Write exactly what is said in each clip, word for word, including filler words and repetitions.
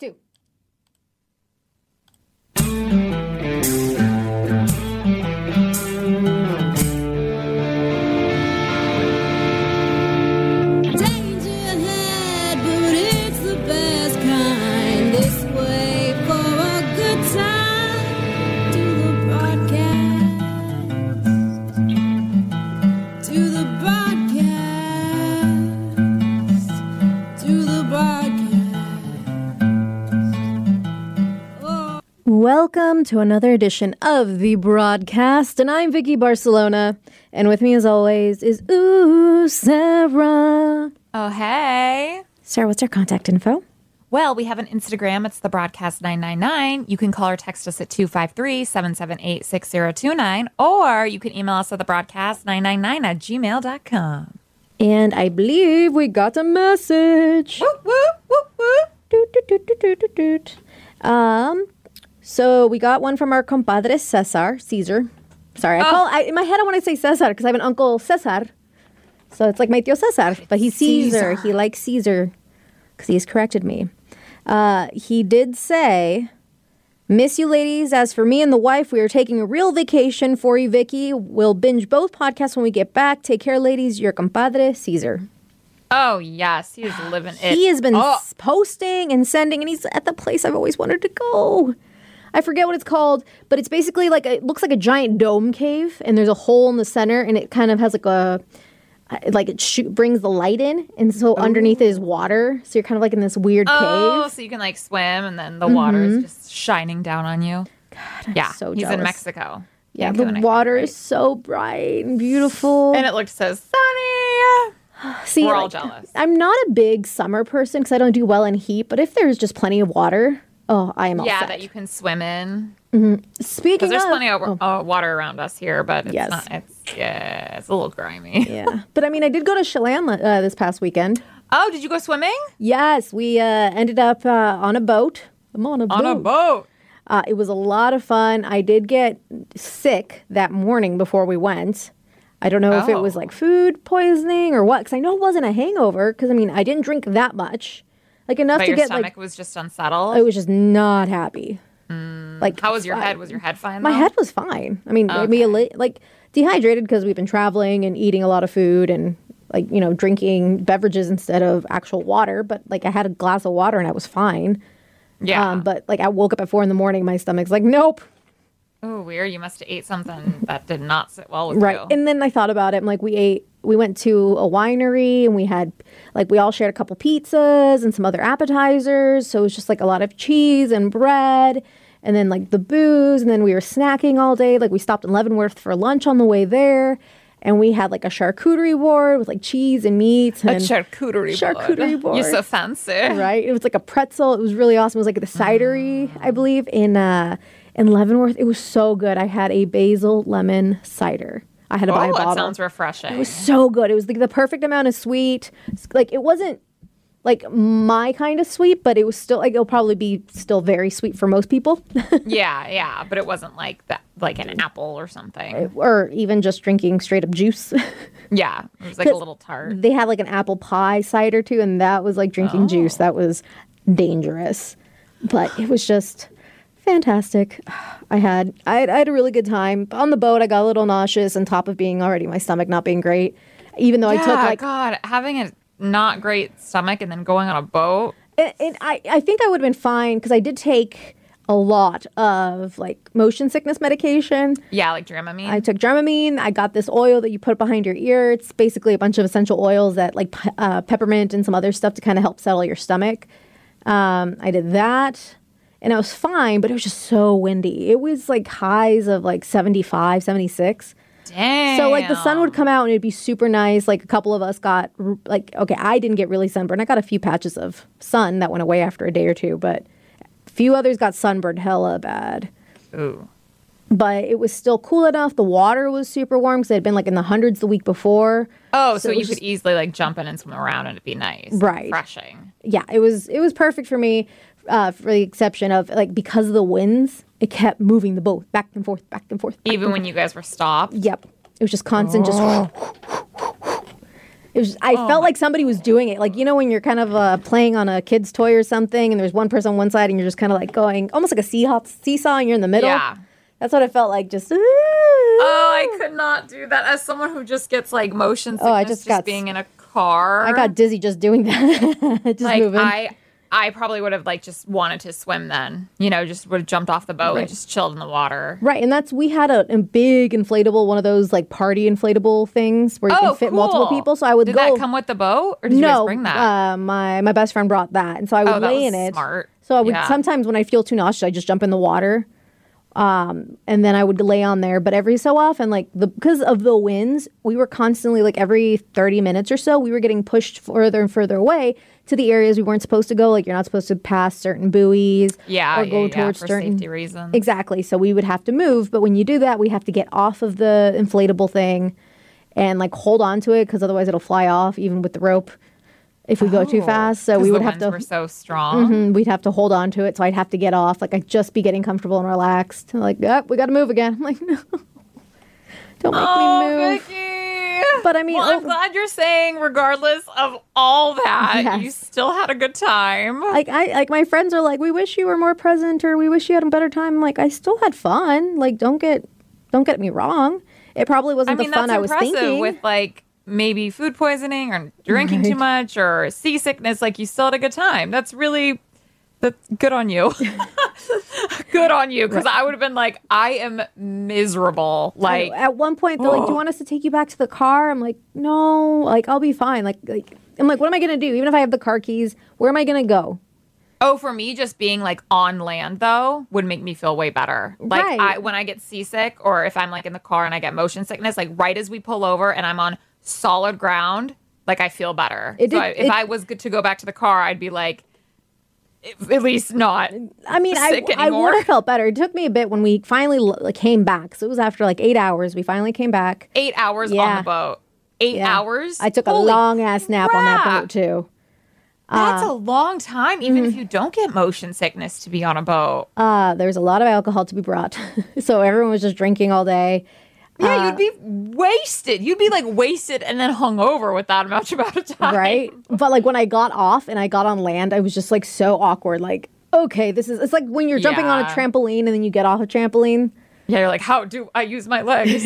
two. Welcome to another edition of The Broadcast, and I'm Vicky Barcelona, and with me as always is, ooh, Sarah. Oh, hey. Sarah, what's our contact info? Well, we have an Instagram. It's The Broadcast nine nine nine. You can call or text us at two five three, seven seven eight, six zero two nine, or you can email us at thebroadcast nine nine nine at gmail dot com. And I believe we got a message. Whoop, whoop, whoop, whoop. Doot, doot, doot, doot, doot, doot. Um... So we got one from our compadre Cesar, Caesar. Sorry, I oh. call I, in my head I want to say Cesar because I have an uncle Cesar. So it's like my tío Cesar, but he's Caesar. Caesar. He likes Caesar because he's corrected me. Uh, he did say, "Miss you ladies. As for me and the wife, we are taking a real vacation for you, Vicky. We'll binge both podcasts when we get back. Take care, ladies. Your compadre Caesar." Oh, yes. He is living it. He has been oh. s- posting and sending, and he's at the place I've always wanted to go. I forget what it's called, but it's basically like, a, it looks like a giant dome cave, and there's a hole in the center, and it kind of has like a, like it shoot, brings the light in, and so Ooh. Underneath it is water, so you're kind of like in this weird oh, cave. Oh, so you can like swim, and then the mm-hmm. water is just shining down on you. God, I'm yeah, so he's jealous. in Mexico. Yeah, the water right? is so bright and beautiful. And it looked so sunny. See, We're all like, jealous. I'm not a big summer person because I don't do well in heat, but if there's just plenty of water, oh, I am all yeah, set. that you can swim in. Mm-hmm. Speaking because there's of, plenty of oh. uh, water around us here, but it's yes. not. It's yeah, it's a little grimy. Yeah, but I mean, I did go to Chelan uh, this past weekend. Oh, did you go swimming? Yes, we uh, ended up uh, on a boat. I'm on a on boat. a boat. Uh, it was a lot of fun. I did get sick that morning before we went. I don't know oh. if it was like food poisoning or what, because I know it wasn't a hangover. Because I mean, I didn't drink that much, like enough but to your get stomach like. was just unsettled. I was just not happy. Mm. Like, how was your I, head? Was your head fine? My though? head was fine. I mean, okay. maybe a li- like dehydrated because we've been traveling and eating a lot of food and like you know drinking beverages instead of actual water. But like I had a glass of water and I was fine. Yeah. Um, but like I woke up at four in the morning, my stomach's like, nope. Oh, weird. You must have ate something that did not sit well with right. you. Right. And then I thought about it. I'm like, we ate, we went to a winery and we had, like, we all shared a couple pizzas and some other appetizers. So it was just like a lot of cheese and bread and then like the booze. And then we were snacking all day. Like we stopped in Leavenworth for lunch on the way there. And we had like a charcuterie board with like cheese and meats. And a charcuterie, charcuterie board. You're so fancy. Right. It was like a pretzel. It was really awesome. It was like the cidery, mm. I believe, in uh, in Leavenworth. It was so good. I had a basil lemon cider. I had to oh, buy a bottle. That sounds refreshing. It was so good. It was like the perfect amount of sweet. Like it wasn't like my kind of sweet, but it was still like it'll probably be still very sweet for most people. yeah, yeah, but it wasn't like that, like an apple or something, or even just drinking straight up juice. yeah, it was like a little tart. They had like an apple pie cider too, and that was like drinking oh. juice. That was dangerous, but it was just fantastic. I had I had, I had a really good time on the boat. I got a little nauseous on top of being already my stomach not being great, even though yeah, I took like God having a not great stomach and then going on a boat. And, and I, I think I would have been fine because I did take a lot of like motion sickness medication. Yeah, like Dramamine. I took Dramamine. I got this oil that you put behind your ear. It's basically a bunch of essential oils that like uh, peppermint and some other stuff to kind of help settle your stomach. Um, I did that and I was fine, but it was just so windy. It was like highs of like seventy-five, seventy-six. Damn. So, like, the sun would come out and it'd be super nice. Like, a couple of us got, like, okay, I didn't get really sunburned. I got a few patches of sun that went away after a day or two, but a few others got sunburned hella bad. Ooh. But it was still cool enough. The water was super warm because it had been, like, in the hundreds the week before. Oh, so, so you could just easily, like, jump in and swim around and it'd be nice. Right. Refreshing. Yeah, it was, it was perfect for me, uh, for the exception of, like, because of the winds. It kept moving the boat back and forth, back and forth. Back Even and when forth. you guys were stopped? Yep. It was just constant, oh. just... It was, I Oh felt my like somebody was doing it. Like, you know, when you're kind of uh, playing on a kid's toy or something, and there's one person on one side, and you're just kind of like going, almost like a seesaw, seesaw, and you're in the middle. Yeah. That's what it felt like. Just, ooh. Oh, I could not do that. As someone who just gets like motion sickness Oh, I just, just got being in a car. I got dizzy just doing that. just like moving. I I probably would have like just wanted to swim then. You know, just would have jumped off the boat Right. and just chilled in the water. Right, and that's we had a, a big inflatable, one of those like party inflatable things where you Oh, can fit cool. multiple people. So I would Did go. that come with the boat, or did you no, guys bring that? Uh, my my best friend brought that, and so I would Oh, that lay was in it. smart. So I would Yeah. sometimes when I feel too nauseous, I just jump in the water, um, and then I would lay on there. But every so often, like the because of the winds, we were constantly like every thirty minutes or so, we were getting pushed further and further away to the areas we weren't supposed to go. Like you're not supposed to pass certain buoys, Yeah, or go yeah, yeah, towards for certain safety reasons. Exactly. So we would have to move, but when you do that, we have to get off of the inflatable thing and like hold on to it because otherwise it'll fly off even with the rope if we go too Oh, fast. So 'cause we the would have winds to were so strong. Mhm, we'd have to hold on to it. So I'd have to get off. Like I'd just be getting comfortable and relaxed. Like, oh, we got to move again. I'm like, no, don't make Oh, me move. Vicky. But I mean, well, I'm oh- glad you're saying, regardless of all that, Yes. you still had a good time. Like I like my friends are like, we wish you were more present or we wish you had a better time. I'm like, I still had fun. Like don't get don't get me wrong. It probably wasn't I mean, the fun that's I was impressive thinking. with like maybe food poisoning or drinking too Right. much or seasickness. Like you still had a good time. That's really that's good on you. Good on you, because I would have been like, I am miserable. Like at one point they're like, do you want us to take you back to the car? I'm like, no, like I'll be fine. Like like I'm like, what am I gonna do? Even if I have the car keys, where am I gonna go? Oh, for me, just being like on land though would make me feel way better. Like Right. I, when I get seasick, or if I'm like in the car and I get motion sickness, like right as we pull over and I'm on solid ground, like I feel better. It so did- I, if it- I was good to go back to the car, I'd be like, at least not. I mean, I, Sick I anymore. would have felt better. It took me a bit when we finally like, came back. So it was after like eight hours. We finally came back. Eight hours on Yeah. the boat. Eight Yeah. hours. I took a Holy long ass nap on that crap. boat too. That's a long time, even mm-hmm. if you don't get motion sickness to be on a boat. Uh, there was a lot of alcohol to be brought. So everyone was just drinking all day. Yeah, you'd be wasted. You'd be like wasted and then hungover with that much amount of time. Right. But like when I got off and I got on land, I was just like so awkward. Like, okay, this is, it's like when you're jumping on a Yeah. trampoline and then you get off a trampoline. Yeah, you're like, how do I use my legs?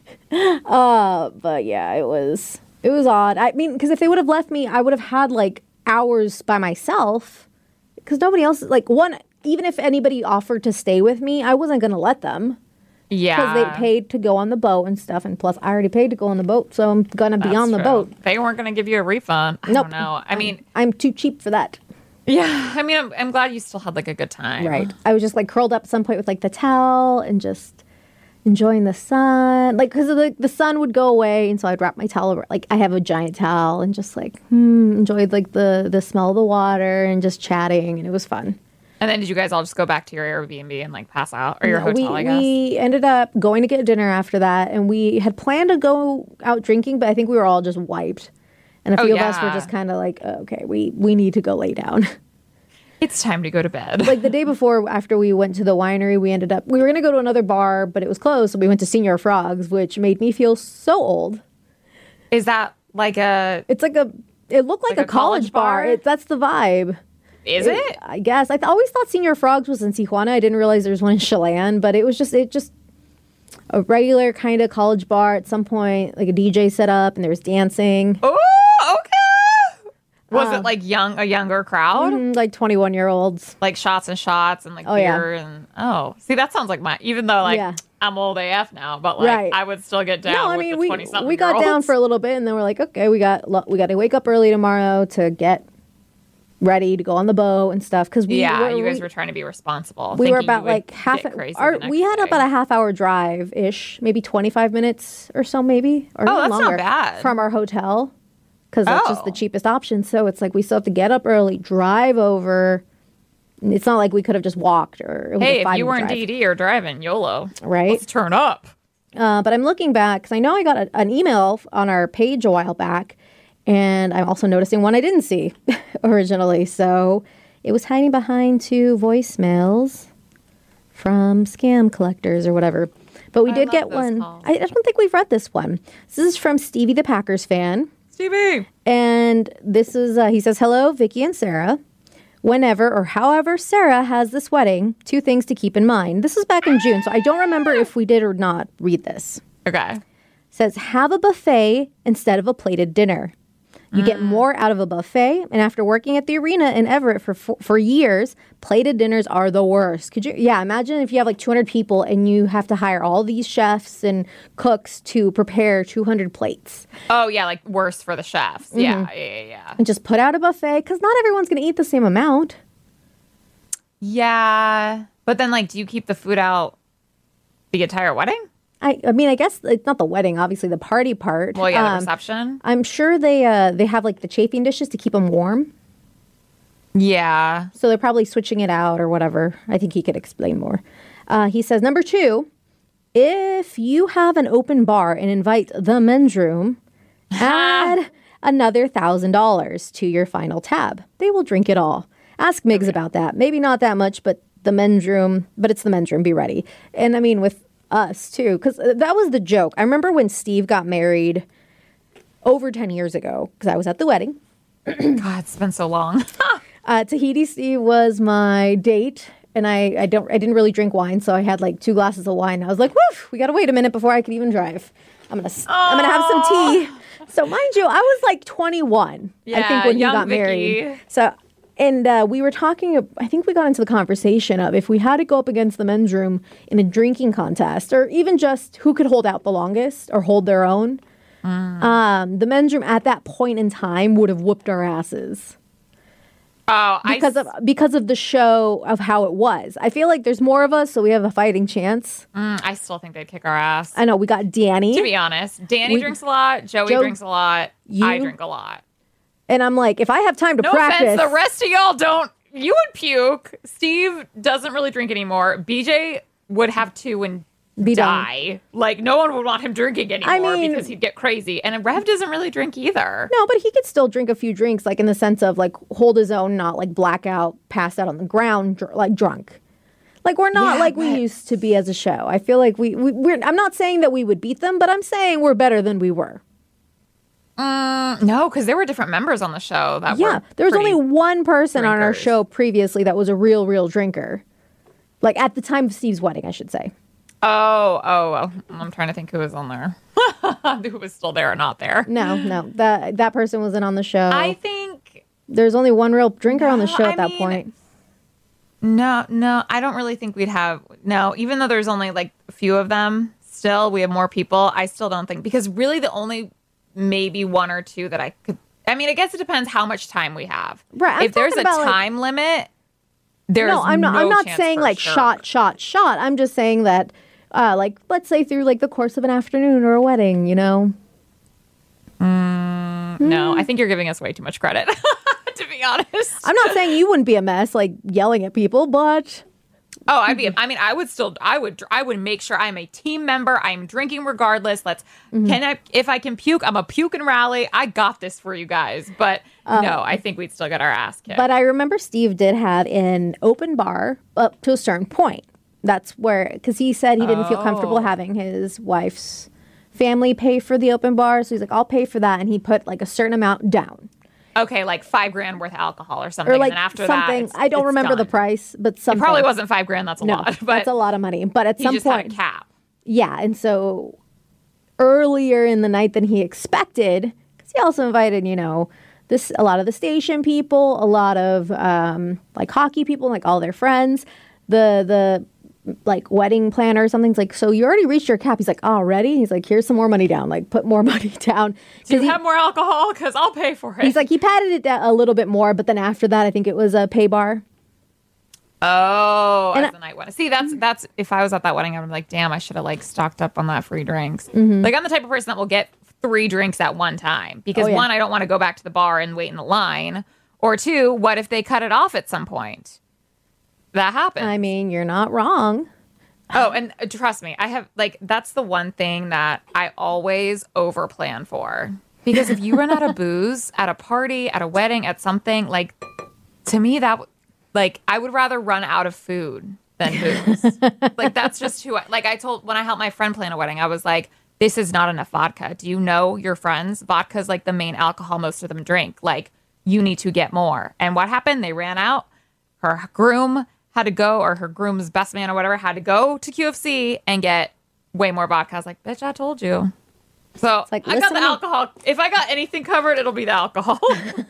Uh, but yeah, it was, it was odd. I mean, because if they would have left me, I would have had like hours by myself because nobody else, like one, even if anybody offered to stay with me, I wasn't going to let them. Yeah. Because they paid to go on the boat and stuff, and plus I already paid to go on the boat, so I'm gonna be That's on the true. boat. They weren't going to give you a refund. I Nope. don't know. I mean, I'm too cheap for that. yeah. I mean, I'm, I'm glad you still had like a good time. Right. I was just like curled up at some point with like the towel and just enjoying the sun, like because the the sun would go away, and so I'd wrap my towel over. Like I have a giant towel and just like hmm, enjoyed like the the smell of the water and just chatting, and it was fun. And then did you guys all just go back to your Airbnb and like pass out, or your No, hotel? we, I guess. we ended up going to get dinner after that, and we had planned to go out drinking, but I think we were all just wiped. And a Oh, few of us were yeah. just kind of like, oh, okay, we, we need to go lay down. It's time to go to bed. Like the day before, after we went to the winery, we ended up, we were going to go to another bar, but it was closed. So we went to Senior Frogs, which made me feel so old. Is that like a? It's like a, it looked like, Like a, a college, college bar. bar? It, that's the vibe. Is it? I guess. I th- always thought Senior Frogs was in Tijuana. I didn't realize there was one in Chelan, but it was just, it just, a regular kind of college bar at some point, like a D J set up and there was dancing. Oh, okay. Was Um, it like young, a younger crowd? Mm, like twenty-one year olds. Like shots and shots and like Oh, yeah. beer and oh, see that sounds like my. Even though like Yeah. I'm old A F now, but like Right. I would still get down. No, I with mean the we twenty something we got down for a little bit and then we're like, okay, we got lo- we got to wake up early tomorrow to get ready to go on the boat and stuff because we Yeah, were, you guys we, were trying to be responsible. we were thinking you about would like half get crazy our, the next we had day. about a half hour drive ish, maybe twenty-five minutes or so, maybe or Oh, even that's not longer bad. from our hotel because that's just the Oh. cheapest option. So it's like we still have to get up early, drive over. It's not like we could have just walked or it was Hey, a if you five-minute weren't drive. D D or driving, YOLO. Right. Let's turn up. Uh, but I'm looking back because I know I got a, an email f- on our page a while back, and I'm also noticing one I didn't see originally. So it was hiding behind two voicemails from scam collectors or whatever. But we I did love get those one. calls. I, I don't think we've read this one. This is from Stevie the Packers fan. Stevie. And this is, uh, he says, hello, Vicky and Sarah. Whenever or however Sarah has this wedding, two things to keep in mind. This was back in June, so I don't remember if we did or not read this. Okay. It says, have a buffet instead of a plated dinner. You mm. get more out of a buffet, and after working at the arena in Everett for for, for years, plated dinners are the worst. Could you? Yeah, imagine if you have like two hundred people and you have to hire all these chefs and cooks to prepare two hundred plates. Oh, yeah, like worse for the chefs. Mm-hmm. Yeah, yeah, yeah, yeah. And just put out a buffet, because not everyone's going to eat the same amount. Yeah, but then like, do you keep the food out the entire wedding? I, I mean, I guess it's not the wedding, obviously the party part. Well, yeah, the um, reception. I'm sure they uh, they have like the chafing dishes to keep them warm. Yeah. So they're probably switching it out or whatever. I think he could explain more. Uh, he says, number two, if you have an open bar and invite the men's room, add another one thousand dollars to your final tab. They will drink it all. Ask Migs okay. about that. Maybe not that much, but the men's room, but it's the men's room. Be ready. And I mean, with us too, because that was the joke. I remember when Steve got married over ten years ago, because I was at the wedding. God, it's been so long. uh, Tahiti Steve was my date, and I, I don't I didn't really drink wine, so I had like two glasses of wine. I was like, woof, we gotta wait a minute before I could even drive. I'm gonna Aww. I'm gonna have some tea. So mind you, I was like twenty-one, yeah, I think, when he got Vicky. married. So. And uh, we were talking, I think we got into the conversation of if we had to go up against the men's room in a drinking contest, or even just who could hold out the longest or hold their own, mm. um, the men's room at that point in time would have whooped our asses. Oh, because I... of because of the show of how it was. I feel like there's more of us, so we have a fighting chance. Mm, I still think they'd kick our ass. I know, we got Danny. To be honest, Danny we, drinks a lot, Joey Joe, drinks a lot, you, I drink a lot. And I'm like, if I have time to no practice. Offense, the rest of y'all don't. You would puke. Steve doesn't really drink anymore. B J would have two and Be die. Done. Like, no one would want him drinking anymore I mean, because he'd get crazy. And Rev doesn't really drink either. No, but he could still drink a few drinks, like in the sense of like hold his own, not like blackout, pass out on the ground, dr- like drunk. Like, we're not yeah, like but... we used to be as a show. I feel like we, we, we're, I'm not saying that we would beat them, but I'm saying we're better than we were. Mm, no, because there were different members on the show that yeah, were Yeah, there was only one person drinkers. on our show previously that was a real, real drinker. Like, at the time of Steve's wedding, I should say. Oh, oh, oh. I'm trying to think who was on there. Who was still there or not there. No, no. That that person wasn't on the show. I think... There's only one real drinker no, on the show at I that mean, point. No, no. I don't really think we'd have... No, even though there's only, like, a few of them, still, we have more people. I still don't think... Because really the only... maybe one or two that I could. I mean, I guess it depends how much time we have. Right. I'm if there's a about, time like, limit, there's no. I'm not. No I'm not saying like sure. shot, shot, shot. I'm just saying that, uh, like, let's say through like the course of an afternoon or a wedding, you know. Mm, mm. No, I think you're giving us way too much credit. To be honest, I'm not saying you wouldn't be a mess, like yelling at people, but. Oh, I'd be. I mean, I would still. I would. I would make sure I'm a team member. I'm drinking regardless. Let's. Mm-hmm. Can I? If I can puke, I'm a puke and rally. I got this for you guys. But uh, no, I think we'd still get our ass kicked. But I remember Steve did have an open bar up to a certain point. That's where, because he said he didn't oh. feel comfortable having his wife's family pay for the open bar. So he's like, I'll pay for that, and he put like a certain amount down. Okay, like five grand worth of alcohol or something. Or like and then after something. that, it's, I don't it's remember done. the price, but something. It probably wasn't five grand. That's a no, lot. But that's a lot of money. But at he some just point, had a cap. Yeah, and so earlier in the night than he expected, because he also invited, you know, this a lot of the station people, a lot of um, like hockey people, like all their friends. The the like wedding planner or something's like, so you already reached your cap. He's like, already? He's like, here's some more money down. Like, put more money down. Do you he, have more alcohol? Because I'll pay for it. He's like, he patted it down a little bit more, but then after that, I think it was a pay bar. Oh, and as I, the night went. See, that's that's if I was at that wedding, I would be like, damn, I should have like stocked up on that free drinks. Mm-hmm. Like, I'm the type of person that will get three drinks at one time because oh, yeah. one, I don't want to go back to the bar and wait in the line, or two, what if they cut it off at some point? That happens. I mean, you're not wrong. Oh, and uh, trust me, I have, like, that's the one thing that I always over plan for. Because if you run out of booze at a party, at a wedding, at something, like, to me, that, like, I would rather run out of food than booze. Like, that's just who I, like, I told, when I helped my friend plan a wedding, I was like, this is not enough vodka. Do you know your friends? Vodka is like the main alcohol most of them drink. Like, you need to get more. And what happened? They ran out. Her groom had to go, or her groom's best man or whatever had to go to Q F C and get way more vodka. I was like, bitch, I told you. So like, I got the listen- alcohol. If I got anything covered, it'll be the alcohol.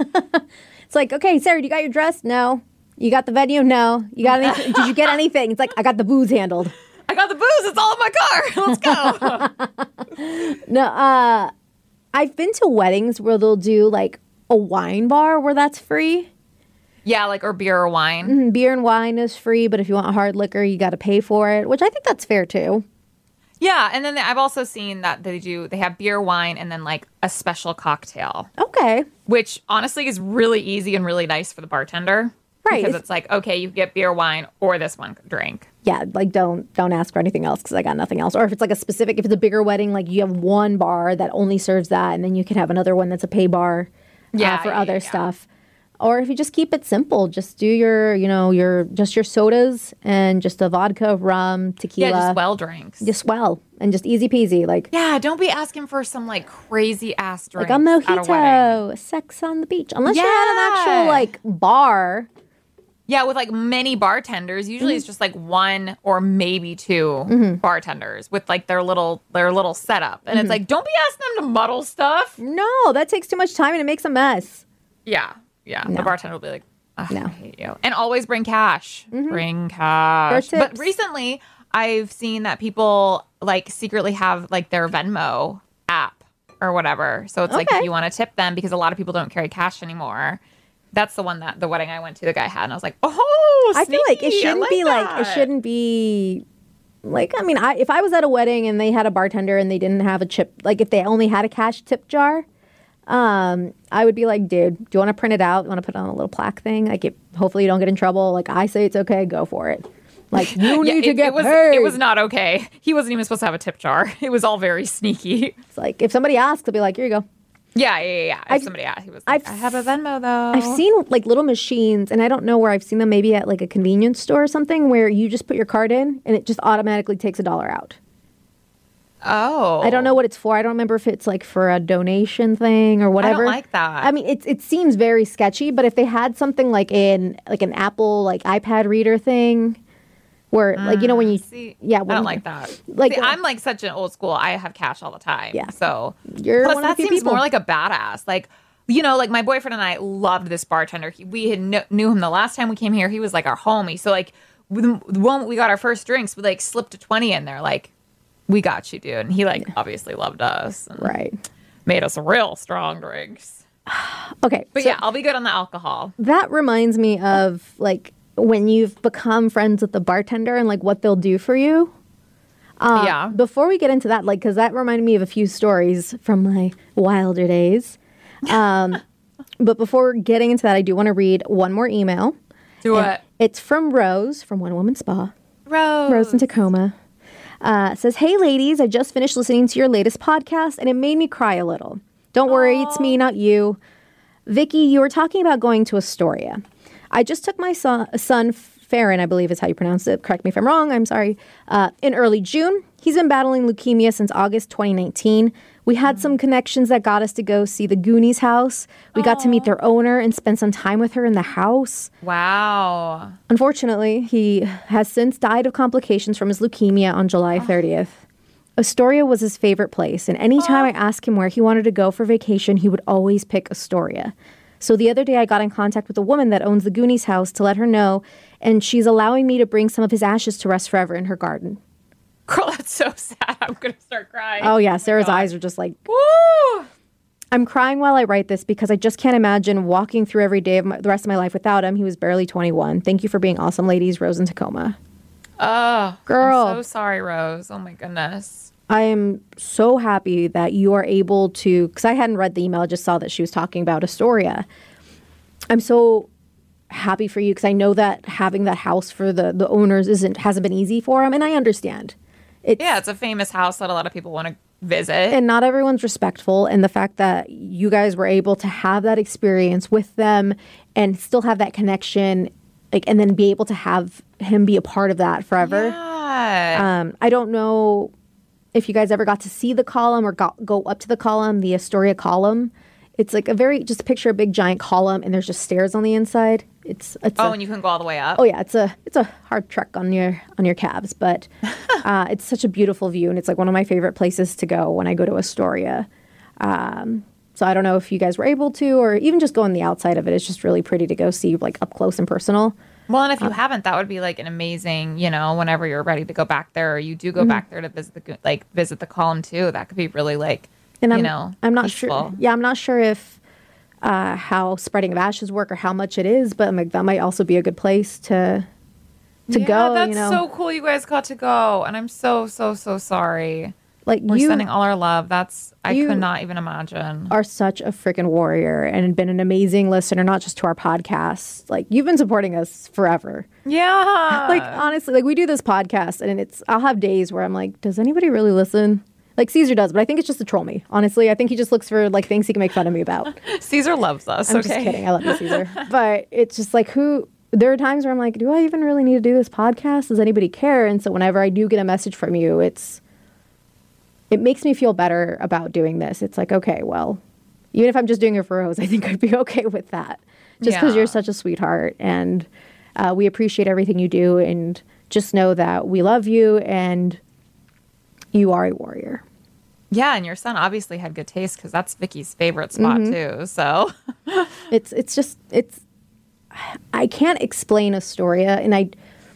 It's like, okay, Sarah, you got your dress? No. You got the venue? No. You got anything? Did you get anything? It's like, I got the booze handled. I got the booze. It's all in my car. Let's go. No, uh, I've been to weddings where they'll do like a wine bar where that's free. Yeah, like, or beer or wine. Mm, Beer and wine is free, but if you want hard liquor, you got to pay for it, which I think that's fair too. Yeah, and then they, I've also seen that they do, they have beer, wine, and then like a special cocktail, Okay. which honestly is really easy and really nice for the bartender. Right. Because it's like, okay, you get beer, wine, or this one drink. Yeah, like don't don't ask for anything else because I got nothing else. Or if it's like a specific, if it's a bigger wedding, like you have one bar that only serves that, and then you can have another one that's a pay bar uh, Yeah, for yeah, other yeah. stuff. Or if you just keep it simple, just do your, you know, your just your sodas and just a vodka, rum, tequila. Yeah, just well drinks. Just well and just easy peasy. Like Yeah, don't be asking for some like crazy ass drink. like a At a wedding. mojito, sex on the beach. Unless you're at an actual Yeah. like bar. Yeah, with like many bartenders, usually Mm-hmm. it's just like one or maybe two bartenders with like their little their little setup, and Mm-hmm. it's like, don't be asking them to muddle stuff. No, that takes too much time and it makes a mess. Yeah, yeah. The bartender will be like, "Ugh, No. I hate you," and always bring cash. Bring cash. Or But tips. recently, I've seen that people like secretly have like their Venmo app or whatever. So it's like Okay. if you want to tip them, because a lot of people don't carry cash anymore. That's the one that the wedding I went to, the guy had, and I was like, "Oh, I feel like it sneaky. I shouldn't be like it that." shouldn't be like I mean I if I was at a wedding and they had a bartender and they didn't have a chip, like if they only had a cash tip jar, um I would be like, dude, do you want to print it out? You want to put it on a little plaque thing? Like it, hopefully you don't get in trouble. Like I say it's okay, go for it. Like you Yeah, need it, to get it was paid. it was not okay. He wasn't even supposed to have a tip jar. It was all very sneaky. It's like if somebody asks, they'll be like, here you go. Yeah, yeah, yeah. yeah. If I've- somebody asked, he was like, I've I have a Venmo though. I've seen like little machines, and I don't know where I've seen them. Maybe at like a convenience store or something, where you just put your card in and it just automatically takes a dollar out. Oh, I don't know what it's for. I don't remember if it's like for a donation thing or whatever. like that. I mean, it it seems very sketchy. But if they had something like in like an Apple like iPad reader thing, where like you know when you See, yeah I when, don't like that. like, See, uh, I'm like such an old school. I have cash all the time. Yeah. So You're plus one of the that few seems people. more like a badass. Like, you know, like my boyfriend and I loved this bartender. He, we had kn- knew him the last time we came here. He was like our homie. So like the the moment we got our first drinks, we like slipped a twenty in there. Like, we got you, dude. And he like obviously loved us. And right. made us real strong drinks. Okay, But so yeah, I'll be good on the alcohol. that reminds me of like when you've become friends with the bartender and like what they'll do for you. Uh, yeah. Before we get into that, like, because that reminded me of a few stories from my wilder days. Um, but before getting into that, I do want to read one more email. Do And it. It's from Rose from One Woman Spa. Rose. Rose in Tacoma. Uh, says, hey, ladies, I just finished listening to your latest podcast and it made me cry a little. Don't worry, it's me, not you. Vicky, you were talking about going to Astoria. I just took my son, son Farron, I believe is how you pronounce it. Correct me if I'm wrong. I'm sorry. Uh, in early June. He's been battling leukemia since August twenty nineteen. We had some connections that got us to go see the Goonies house. We got to meet their owner and spend some time with her in the house. Wow. Unfortunately, he has since died of complications from his leukemia on July thirtieth. Astoria was his favorite place, and anytime I asked him where he wanted to go for vacation, he would always pick Astoria. So the other day, I got in contact with a woman that owns the Goonies house to let her know, and she's allowing me to bring some of his ashes to rest forever in her garden. Girl, that's so sad. I'm going to start crying. Oh, yeah, Sarah's God. eyes are just like, Woo! I'm crying while I write this because I just can't imagine walking through every day of my, the rest of my life without him. He was barely twenty-one. Thank you for being awesome, ladies. Rose in Tacoma. Oh, Girl. I'm so sorry, Rose. Oh my goodness. I am so happy that you are able to, because I hadn't read the email, I just saw that she was talking about Astoria. I'm so happy for you because I know that having that house for the, the owners isn't hasn't been easy for them, and I understand. It's, Yeah, it's a famous house that a lot of people want to visit. and not everyone's respectful, and the fact that you guys were able to have that experience with them and still have that connection, like, and then be able to have him be a part of that forever. Yeah. Um, I don't know if you guys ever got to see the column or got, go up to the column, the Astoria column, it's like a very, just picture a big giant column and there's just stairs on the inside. It's, it's Oh, a, and you can go all the way up? Oh yeah, it's a it's a hard trek on your on your calves, but uh, it's such a beautiful view, and it's like one of my favorite places to go when I go to Astoria. Um, so I don't know if you guys were able to, or even just go on the outside of it. It's just really pretty to go see, like up close and personal. Well, and if you uh, haven't, that would be like an amazing, you know, whenever you're ready to go back there, or you do go mm-hmm. back there to visit the like visit the column too. That could be really like, and you I'm, know, I'm not peaceful. sure. Yeah, I'm not sure if. Uh, how spreading of ashes work or how much it is, but I'm like, that might also be a good place to to yeah, go. That's you know? so cool you guys got to go. And I'm so, so, so sorry. Like We're you sending all our love. That's, I could not even imagine. Are such a freaking warrior and been an amazing listener, not just to our podcast. Like you've been supporting us forever. Yeah. Like honestly, like we do this podcast and it's, I'll have days where I'm like, does anybody really listen? Like Caesar does, but I think it's just to troll me. Honestly, I think he just looks for like things he can make fun of me about. Caesar loves us. I'm okay. just kidding. I love you, Caesar. But it's just like who. There are times where I'm like, do I even really need to do this podcast? Does anybody care? And so whenever I do get a message from you, it's it makes me feel better about doing this. It's like, okay, well, even if I'm just doing it for Rose, I think I'd be okay with that. Just because yeah. you're such a sweetheart, and uh, we appreciate everything you do, and just know that we love you and you are a warrior. Yeah, and your son obviously had good taste because that's Vicky's favorite spot mm-hmm. too. So it's it's just it's I can't explain Astoria, and I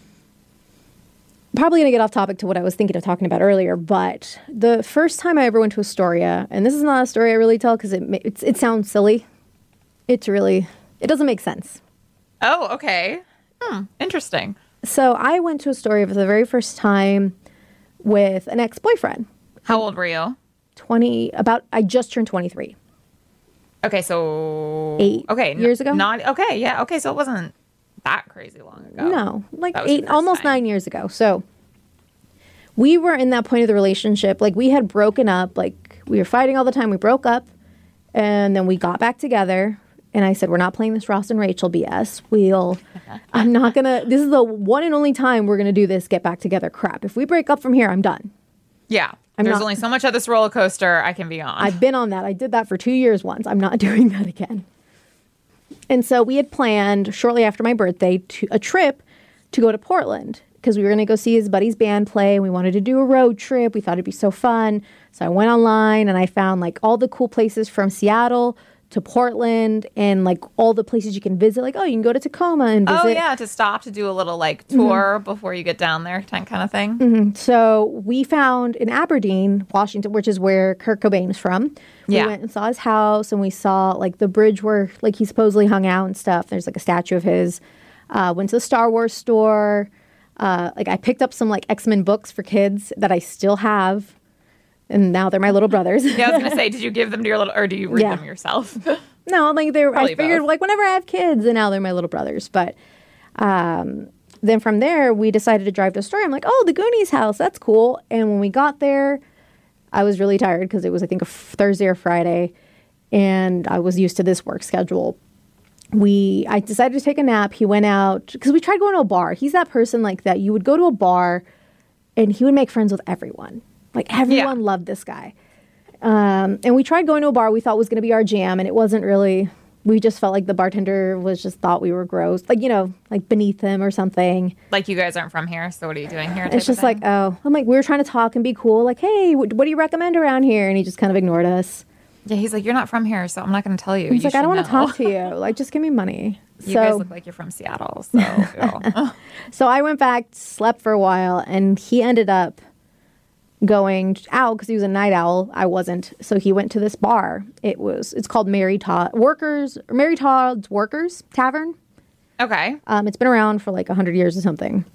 probably gonna get off topic to what I was thinking of talking about earlier. But the first time I ever went to Astoria, and this is not a story I really tell because it it's, it sounds silly. It's really it doesn't make sense. Oh, okay. Hmm, interesting. So I went to Astoria for the very first time with an ex-boyfriend. How old were you? twenty, about, I just turned twenty-three. Okay, so... Eight okay, years ago? Not, okay, yeah, okay, so it wasn't that crazy long ago. No, like eight, almost time. nine years ago. So we were in that point of the relationship, like we had broken up, like we were fighting all the time, we broke up, and then we got back together, and I said, we're not playing this Ross and Rachel B S. We'll, I'm not gonna, this is the one and only time we're gonna do this get back together crap. If we break up from here, I'm done. Yeah. I'm There's not, only so much of this roller coaster I can be on. I've been on that. I did that for two years once. I'm not doing that again. And so we had planned shortly after my birthday to, a trip to go to Portland because we were going to go see his buddy's band play. And we wanted to do a road trip. We thought it'd be so fun. So I went online and I found like all the cool places from Seattle to Portland and like all the places you can visit. Like, oh, you can go to Tacoma and visit. Oh, yeah, to stop to do a little like tour mm-hmm. before you get down there kind of thing. Mm-hmm. So we found in Aberdeen, Washington, which is where Kurt Cobain is from. We yeah. went and saw his house and we saw like the bridge where like he supposedly hung out and stuff. There's like a statue of his. Uh, went to the Star Wars store. Uh, like I picked up some like X-Men books for kids that I still have. And now they're my little brothers. Yeah, I was going to say, did you give them to your little, or do you read yeah. them yourself? No, like they were, I figured both. like whenever I have kids, and now they're my little brothers. But um, then from there, we decided to drive to Astoria. I'm like, oh, the Goonies house, that's cool. And when we got there, I was really tired because it was, I think, a Thursday or Friday. And I was used to this work schedule. We, I decided to take a nap. He went out, because we tried going to a bar. He's that person like that. You would go to a bar, and he would make friends with everyone. Like, everyone yeah. loved this guy. Um, and we tried going to a bar we thought was going to be our jam, and it wasn't really. We just felt like the bartender was just thought we were gross. Like, you know, like beneath him or something. Like, you guys aren't from here, so what are you doing here? It's just like, oh. I'm like, we were trying to talk and be cool. Like, hey, what, what do you recommend around here? And he just kind of ignored us. Yeah, he's like, you're not from here, so I'm not going to tell you. He's you like, I don't want to talk to you. Like, just give me money. You so, guys look like you're from Seattle, so. So I went back, slept for a while, and he ended up going out because he was a night owl. I wasn't. So he went to this bar. It was, it's called Mary Todd Workers, or Mary Todd's Workers Tavern. Okay. Um, it's been around for like a hundred years or something.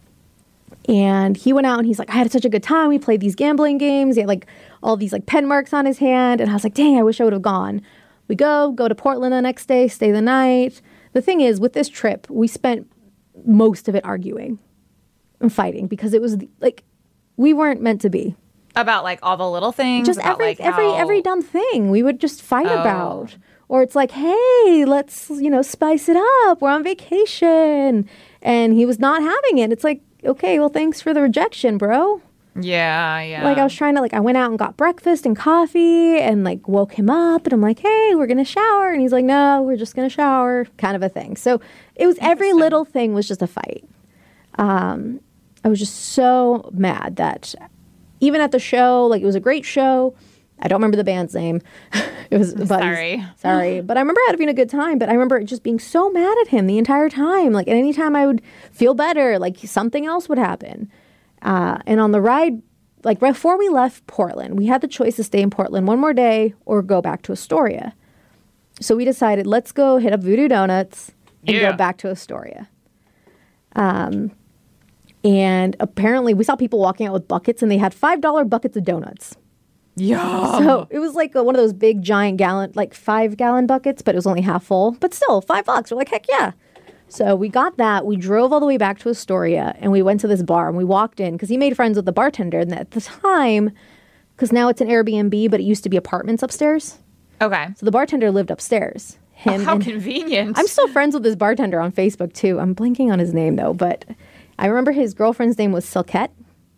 And he went out and he's like, I had such a good time. We played these gambling games. He had like all these like pen marks on his hand. And I was like, dang, I wish I would have gone. We go, go to Portland the next day, stay the night. The thing is, with this trip, we spent most of it arguing and fighting because it was like, we weren't meant to be. About like all the little things? Just about, every, like, every, how... every dumb thing we would just fight oh. about. Or it's like, hey, let's, you know, spice it up. We're on vacation. And he was not having it. It's like, okay, well, thanks for the rejection, bro. Yeah, yeah. Like I was trying to like I went out and got breakfast and coffee and like woke him up and I'm like, hey, we're gonna shower, and he's like, no, we're just gonna shower, kind of a thing. So it was every little thing was just a fight. Um, I was just so mad that even at the show, like it was a great show. I don't remember the band's name. It was but sorry, sorry, but I remember having a good time. But I remember just being so mad at him the entire time. Like, at any time I would feel better, like something else would happen. Uh, and on the ride, like right before we left Portland, we had the choice to stay in Portland one more day or go back to Astoria. So we decided, let's go hit up Voodoo Donuts and Yeah. go back to Astoria. Um, and apparently we saw people walking out with buckets, and they had five dollar buckets of donuts. yeah. So it was like a, one of those big giant gallon, like five gallon buckets, but it was only half full. But still, five bucks. We're like, heck yeah. So we got that. We drove all the way back to Astoria, and we went to this bar, and we walked in because he made friends with the bartender. And at the time, because now it's an Airbnb, but it used to be apartments upstairs. Okay. So the bartender lived upstairs. Him How and- convenient. I'm still friends with this bartender on Facebook too. I'm blanking on his name though, but I remember his girlfriend's name was Silkette.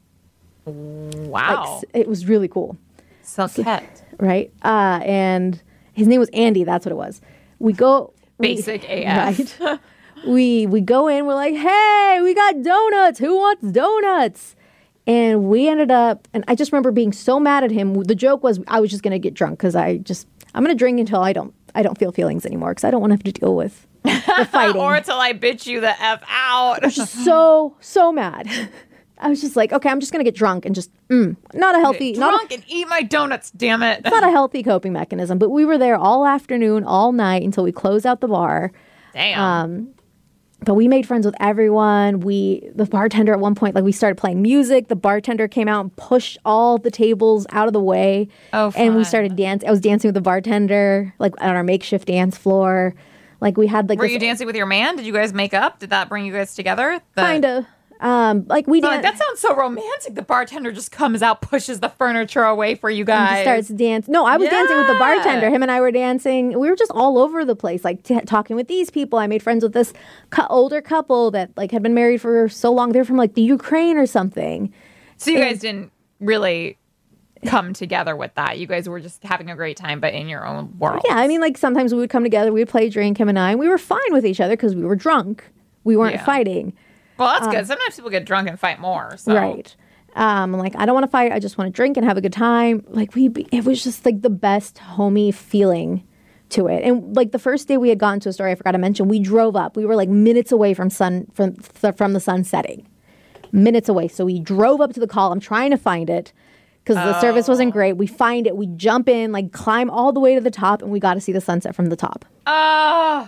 wow. Like, it was really cool. Silkette. Right? Uh, and his name was Andy. That's what it was. We go we- Basic A F. Right? we we go in. We're like, hey, we got donuts. Who wants donuts? And we ended up, and I just remember being so mad at him. The joke was I was just gonna get drunk because I just I'm gonna drink until I don't I don't feel feelings anymore because I don't want to have to deal with the fighting. Or until I bitch you the F out. Just so so mad. I was just like, okay, I'm just gonna get drunk and just mm, not a healthy, not a, Drunk and eat my donuts, damn it. not a healthy coping mechanism. But we were there all afternoon, all night until we closed out the bar. Damn. Um, but we made friends with everyone. We, the bartender at one point, like we started playing music. The bartender came out and pushed all the tables out of the way. Oh, and we fun. started dancing. I was dancing with the bartender, like on our makeshift dance floor. Like we had like Were this you dancing with your man? Did you guys make up? Did that bring you guys together? The- kind of. Um, like we So, like, dan- that sounds so romantic. The bartender just comes out, pushes the furniture away for you guys. starts dancing. No, I was dancing with the Yeah. bartender. Him and I were dancing. We were just all over the place, like t- talking with these people. I made friends with this cu- older couple that like had been married for so long. They're from like the Ukraine or something. So you guys didn't really come together with that. You guys were just having a great time, but in your own world. Yeah, I mean, like sometimes we would come together, we would play a drink, him and I, and we were fine with each other because we were drunk. We weren't Yeah. fighting. Well, that's good. Sometimes people get drunk and fight more. So. Right. Um, I'm like, I don't want to fight. I just want to drink and have a good time. Like we, it was just like the best homey feeling to it. And like the first day we had gotten to a story, I forgot to mention, we drove up. We were like minutes away from sun from from the sun setting, minutes away. So we drove up to the call. I'm trying to find it because the service wasn't great. We find it. We jump in, like climb all the way to the top, and we got to see the sunset from the top. Oh,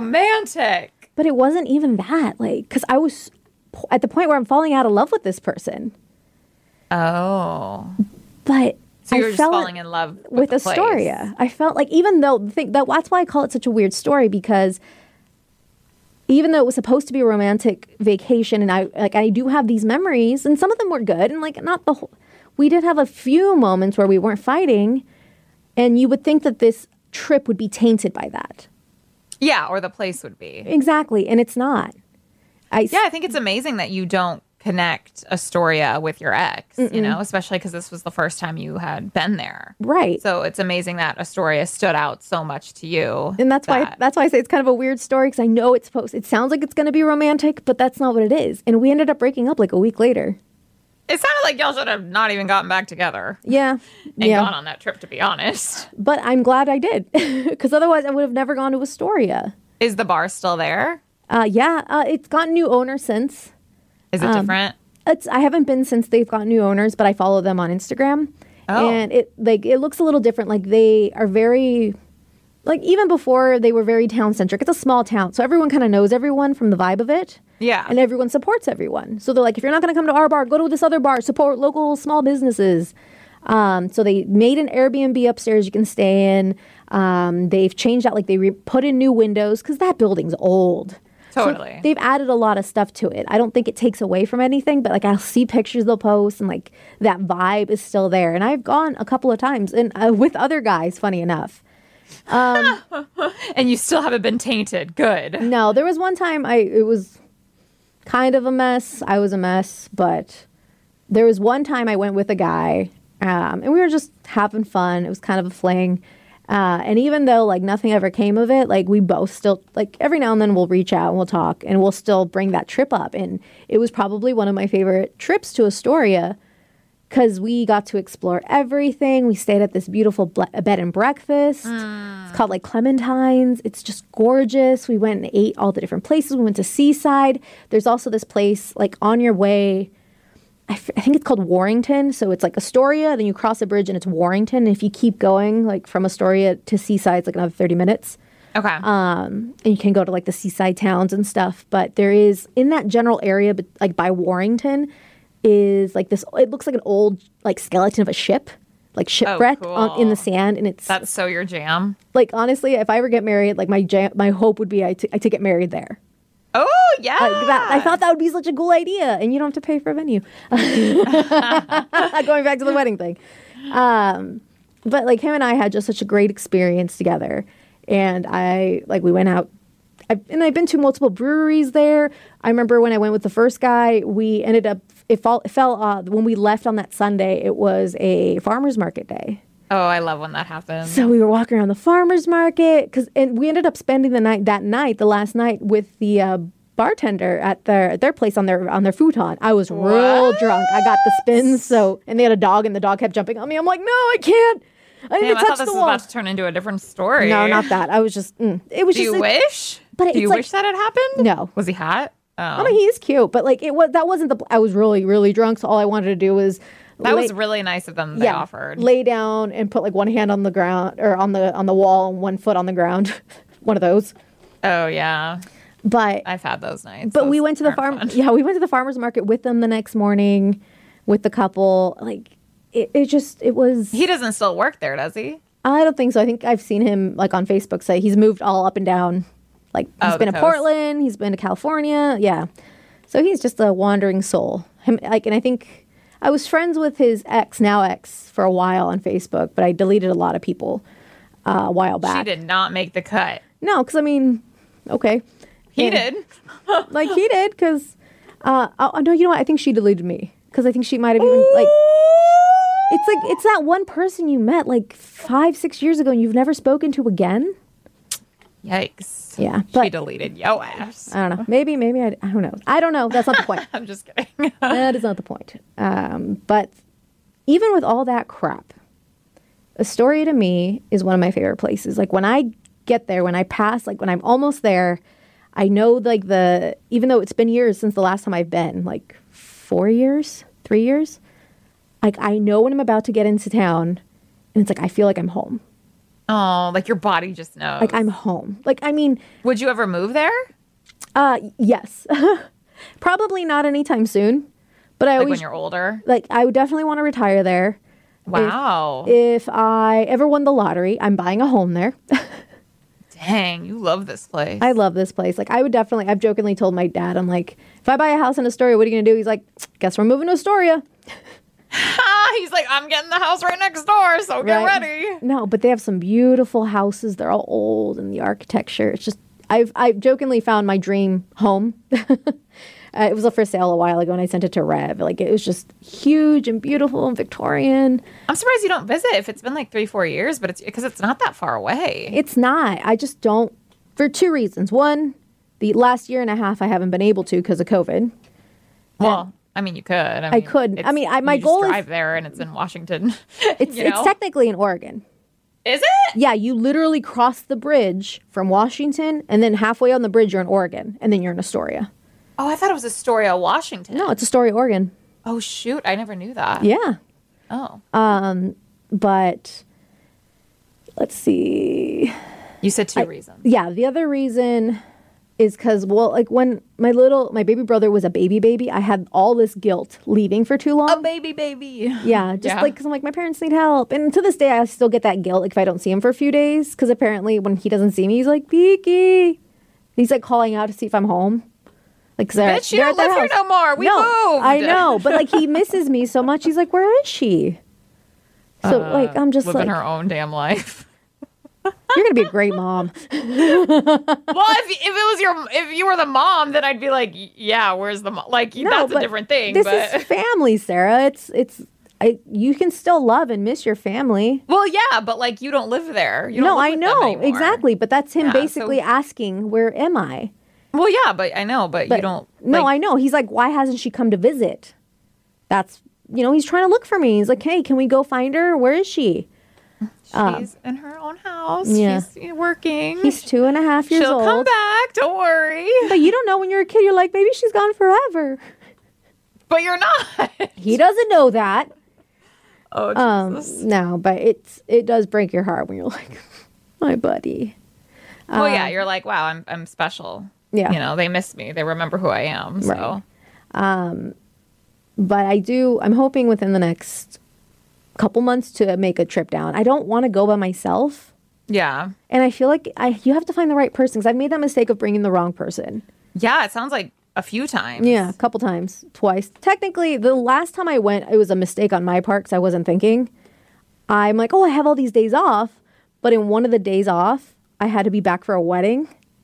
romantic. But it wasn't even that, like, because I was at the point where I'm falling out of love with this person. Oh. But So you I were just felt falling in love with, with the place. Astoria. I felt like even though the thing, that that's why I call it such a weird story, because even though it was supposed to be a romantic vacation, and I like I do have these memories, and some of them were good, and like not the whole. We did have a few moments where we weren't fighting, and you would think that this trip would be tainted by that. Yeah, or the place would be. Exactly, and it's not. I Yeah, I think it's amazing that you don't connect Astoria with your ex, you know, especially because this was the first time you had been there. right. So it's amazing that Astoria stood out so much to you. And that's why that- that's why I say it's kind of a weird story, because I know it's supposed. It sounds like it's going to be romantic, but that's not what it is. And we ended up breaking up like a week later. It sounded like y'all should have not even gotten back together Yeah, and yeah. gone on that trip, to be honest. But I'm glad I did, because otherwise I would have never gone to Astoria. Is the bar still there? Uh, yeah, uh, it's got new owners since. Is it Um, different? It's I haven't been since they've got new owners, but I follow them on Instagram, Oh. and it like it looks a little different. Like they are very, like even before they were very town centric. It's a small town, so everyone kind of knows everyone from the vibe of it. Yeah. And everyone supports everyone. So they're like, if you're not going to come to our bar, go to this other bar. Support local small businesses. Um, so they made an Airbnb upstairs you can stay in. Um, they've changed out, like they re- put in new windows because that building's old. So Totally. they've added a lot of stuff to it. I don't think it takes away from anything, but like I'll see pictures they'll post, and like that vibe is still there. And I've gone a couple of times, and uh, with other guys, funny enough. And you still haven't been tainted. Good. No, there was one time I it was kind of a mess. I was a mess, but there was one time I went with a guy, um, and we were just having fun. It was kind of a fling. Uh, and even though like nothing ever came of it, like we both still like every now and then we'll reach out and we'll talk and we'll still bring that trip up. And it was probably one of my favorite trips to Astoria because we got to explore everything. We stayed at this beautiful ble- bed and breakfast. Mm. It's called like Clementine's. It's just gorgeous. We went and ate all the different places. We went to Seaside. There's also this place like on your way. I, f- I think it's called Warrington. So it's like Astoria, then you cross a bridge and it's Warrington. And if you keep going, like from Astoria to Seaside, it's like another thirty minutes. Okay. Um, and you can go to like the seaside towns and stuff. But there is, in that general area, but like by Warrington, is like this, it looks like an old like skeleton of a ship, like shipwrecked oh, cool. on, in the sand. And it's That's so your jam. Like, honestly, if I ever get married, like my jam, my hope would be I, t- I to get married there. Oh, yeah. Like that, I thought that would be such a cool idea. And you don't have to pay for a venue. Going back to the wedding thing. Um, but like him and I had just such a great experience together. And I, like, we went out. I've, and I've been to multiple breweries there. I remember when I went with the first guy, we ended up, it, fall, it fell, uh, when we left on that Sunday, it was a farmer's market day. Oh, I love when that happens. So we were walking around the farmer's market, cause, and we ended up spending the night that night, the last night, with the uh, bartender at their their place on their on their futon. I was What? real drunk. I got the spins, so and they had a dog, and the dog kept jumping on me. I'm like, no, I can't. I need Damn, to I touch thought this the was wall. about to turn into a different story. No, not that. I was just. Mm, it was Do just. you like, wish? But Do it's you like- wish that had happened? No. Was he hot? Oh. I mean, he is cute, but like it was. That wasn't the. I was really, really drunk, so all I wanted to do was. That lay- was really nice of them. They yeah, offered. lay down and put like one hand on the ground or on the on the wall and one foot on the ground. One of those. Oh yeah, But I've had those nights. but Those we went to the aren't farm. fun. Yeah, we went to the farmer's market with them the next morning, with the couple. Like it, it just it was. He doesn't still work there, does he? I don't think so. I think I've seen him like on Facebook say he's moved all up and down. Like he's Oh, been the to coast. Portland, he's been to California. Yeah, so he's just a wandering soul. Him like, and I think I was friends with his ex, now ex, for a while on Facebook, but I deleted a lot of people uh, a while back. She did not make the cut. No, because I mean, okay, He Yeah. did. like he did because uh, oh no, you know what? I think she deleted me because I think she might have even like. It's like it's that one person you met like five, six years ago and you've never spoken to again. Yikes. Yeah, She but deleted yo ass. I don't know. Maybe, maybe I, I don't know. I don't know. That's not the point. I'm just kidding. That is not the point. Um, but even with all that crap, Astoria to me is one of my favorite places. Like when I get there, when I pass, like when I'm almost there, I know like the, even though it's been years since the last time I've been, like four years, three years, like I know when I'm about to get into town and it's like, I feel like I'm home. Oh, like your body just knows. Like I'm home. Like, I mean, Would you ever move there? uh, yes, probably not anytime soon, but I Like always, when you're older? like, I would definitely want to retire there. Wow. If I ever won the lottery, I'm buying a home there. Dang, you love this place. I love this place. Like, I would definitely, I've jokingly told my dad, I'm like, if I buy a house in Astoria, what are you going to do? He's like, guess we're moving to Astoria. Ah, he's like, I'm getting the house right next door, so get Right? ready. No, but they have some beautiful houses. They're all old and the architecture. It's just, I've, I've jokingly found my dream home. uh, it was up for sale a while ago and I sent it to Rev. Like, it was just huge and beautiful and Victorian. I'm surprised you don't visit if it's been like three, four years, but it's because it's not that far away. It's not. I just don't, for two reasons. One, the last year and a half I haven't been able to because of COVID. Well, I mean, you could. I, mean, could. I it's- mean, I- my you just goal is- drive there, and it's in Washington. It's you it's know? technically in Oregon. Is it? Yeah, you literally cross the bridge from Washington, and then halfway on the bridge you're in Oregon, and then you're in Astoria. Oh, I thought it was Astoria, Washington. No, it's Astoria, Oregon. Oh shoot, I never knew that. Yeah, Oh, but let's see. you said two reasons. Yeah, the other reason is because, well, like when my little, my baby brother was a baby baby, I had all this guilt leaving for too long. baby, baby. Yeah, just Yeah. like, because I'm like, my parents need help. And to this day, I still get that guilt like if I don't see him for a few days. Because apparently when he doesn't see me, he's like, Beaky. He's like calling out to see if I'm home. Like, cause they're, Bitch, you they're don't at their live here house. no more. We no, moved. I know. But like he misses me so much. He's like, where is she? So Uh, like, I'm just living like, her own damn life. You're gonna be a great mom. Well, if if it was your if you were the mom, then I'd be like, yeah, where's the mom? Like No, that's a but different thing. This but is family, Sarah. It's it's I, you can still love and miss your family. well, yeah, but like you don't live there. You don't No, live I with them know anymore. exactly, but that's him Yeah, so- basically asking, "Where am I?" Well, yeah, but I know, but, But you don't. No, like, I know. He's like, "Why hasn't she come to visit?" That's you know, he's trying to look for me. He's like, "Hey, can we go find her? Where is she?" She's in her own house. yeah. She's working. He's two and a half years She'll old. come back. Don't worry. But you don't know when you're a kid. You're like, maybe she's gone forever. But you're not. He doesn't know that. Oh, Um, Jesus. no, but it's it does break your heart when you're like, my buddy. well, yeah, you're like, wow, I'm I'm special. Yeah. You know, they miss me. They remember who I am. So. Right. But I do. I'm hoping within the next couple months to make a trip down. I don't want to go by myself, Yeah. and I feel like I you have to find the right person because I've made that mistake of bringing the wrong person. Yeah, it sounds like a few times. Yeah, a couple times, twice. Technically, the last time I went, it was a mistake on my part because I wasn't thinking. I'm like, oh, I have all these days off, but in one of the days off, I had to be back for a wedding.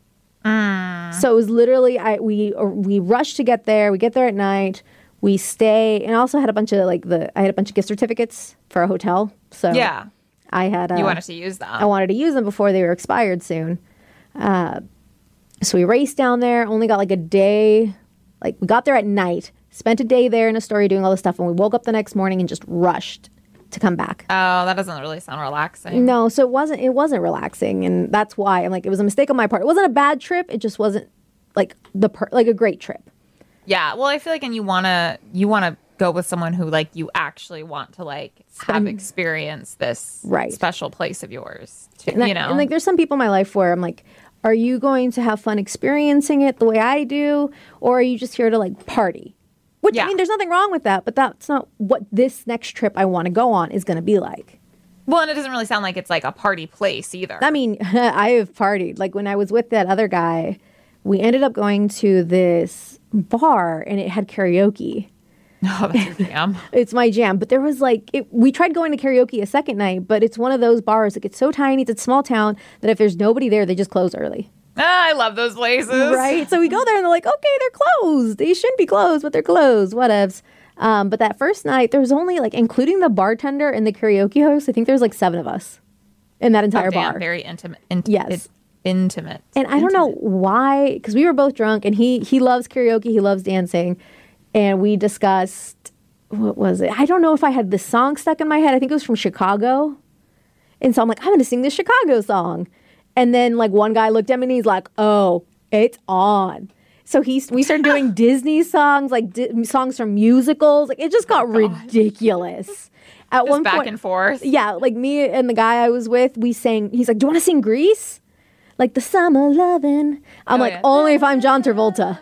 So it was literally I we or we rushed to get there. We get there at night. We stay, and I also had a bunch of like the I had a bunch of gift certificates for a hotel. So Yeah. I had uh, You wanted to use them. I wanted to use them before they were expired soon. Uh, so we raced down there. Only got like a day. Like we got there at night. Spent a day there in Astoria doing all this stuff, and we woke up the next morning and just rushed to come back. Oh, that doesn't really sound relaxing. No, so it wasn't. It wasn't relaxing, and that's why I'm like, it was a mistake on my part. It wasn't a bad trip. It just wasn't like the per- like a great trip. Yeah. Well, I feel like, and you wanna you wanna go with someone who like you actually want to like have Spend- experienced this Right. special place of yours. To, And, I- you know. and like, there's some people in my life where I'm like, are you going to have fun experiencing it the way I do, or are you just here to like party? Which I Yeah. mean, there's nothing wrong with that, but that's not what this next trip I want to go on is going to be like. well, and it doesn't really sound like it's like a party place either. I mean, I have partied. Like when I was with that other guy, we ended up going to this bar and it had karaoke. Oh, that's your jam. It's my jam. But there was like, it, we tried going to karaoke a second night, but it's one of those bars. Like it's so tiny, it's a small town that if there's nobody there, they just close early. Ah, I love those places. Right? So we go there and they're like, okay, they're closed. They shouldn't be closed, but they're closed. Whatevs. Um, but that first night, there was only like, including the bartender and the karaoke host, I think there was like seven of us in that entire Oh, damn, bar. very intimate. Int- Yes. it's intimate. And I don't know why, because we were both drunk, and he he loves karaoke, he loves dancing, and we discussed what was it? I don't know if I had this song stuck in my head. I think it was from Chicago, and so I'm like, I'm going to sing this Chicago song, and then like one guy looked at me and he's like, oh, it's on. So he we started doing Disney songs, like di- songs from musicals. Like it just got ridiculous. At Just one back point, and forth. yeah, like me and the guy I was with, we sang. He's like, "Do you want to sing Grease?" Like the summer lovin'. I'm Oh, like, yeah. only if I'm John Travolta.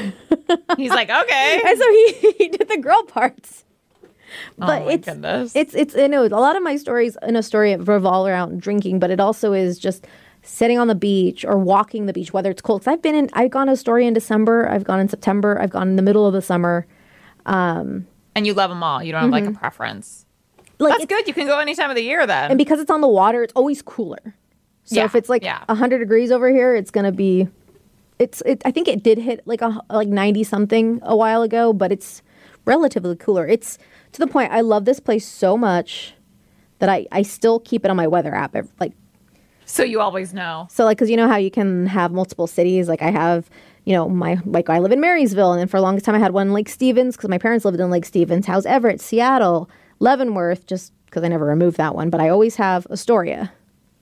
He's like, okay. And so he, he did the girl parts. But oh my it's goodness. it's it's I know a lot of my stories in a story revolve around drinking, but it also is just sitting on the beach or walking the beach, whether it's cold. 'Cause I've been in, I've gone to Astoria in December, I've gone in September, I've gone in the middle of the summer. and you love them all. You don't have like a preference. Like That's it's- good. You can go any time of the year then. And because it's on the water, it's always cooler. So Yeah, if it's like yeah. one hundred degrees over here, it's going to be it's it I think it did hit like a like ninety something a while ago, but it's relatively cooler. It's to the point I love this place so much that I I still keep it on my weather app. ev- Like so you always know. so like cuz you know how you can have multiple cities, like I have, you know, my like I live in Marysville, and then for the longest time I had one in Lake Stevens cuz my parents lived in Lake Stevens, How's Everett, Seattle, Leavenworth, just cuz I never removed that one, but I always have Astoria.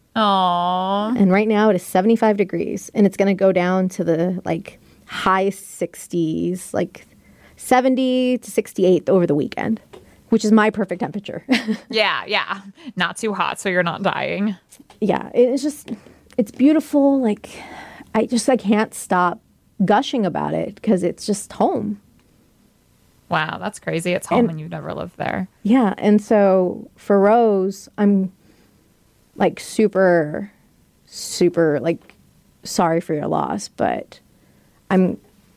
Aww. And right now it is seventy-five degrees, and it's going to go down to the like high sixties, like seventy to sixty-eight over the weekend, which is my perfect temperature. Yeah, yeah. Not too hot, so you're not dying. Yeah, it's just, it's beautiful. Like, I just, I can't stop gushing about it because it's just home. Wow, that's crazy. It's home And- and you've never lived there. Yeah. And so for Rose, I'm like super, super like sorry for your loss, but I'm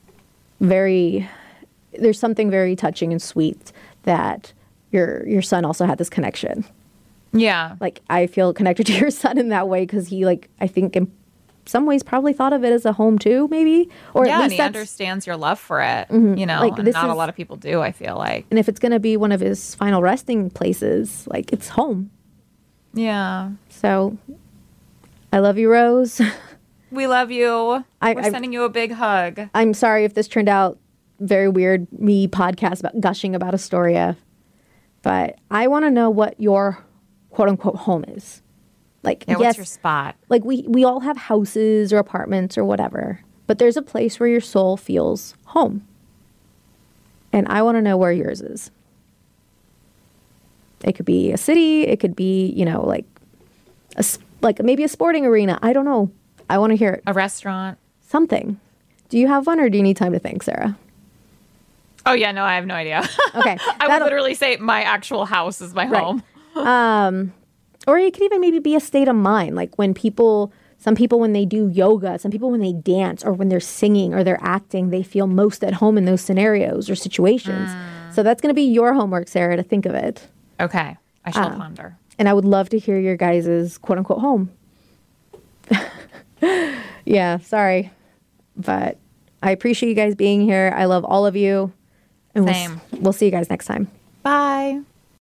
very, there's something very touching and sweet that your your son also had this connection. Yeah. Like, I feel connected to your son in that way because he, like, I think in some ways probably thought of it as a home too, maybe. Or yeah, at least and he that's, understands your love for it, mm-hmm. you know, Like, and this not is- a lot of people do, I feel like. and if it's going to be one of his final resting places, like, it's home. Yeah. So, I love you, Rose. We love you. I- We're I- sending you a big hug. I'm sorry if this turned out very weird, me podcast about gushing about Astoria, but I want to know what your quote unquote home is. Like, Yeah, yes, what's your spot? like we, we all have houses or apartments or whatever, but there's a place where your soul feels home. And I want to know where yours is. It could be a city. It could be, you know, like a, s- like maybe a sporting arena. I don't know. I want to hear it. A restaurant? Something. Do you have one or do you need time to think, Sarah? Oh, yeah, no, I have no idea. Okay. I would that'll- literally say my actual house is my Right. home. Or it could even maybe be a state of mind. Like when people, some people when they do yoga, some people when they dance or when they're singing or they're acting, they feel most at home in those scenarios or situations. So that's going to be your homework, Sarah, to think of it. Okay. I shall Uh, ponder. And I would love to hear your guys' quote unquote home. Yeah, sorry. But I appreciate you guys being here. I love all of you. And we'll, Same. s- we'll see you guys next time. Bye.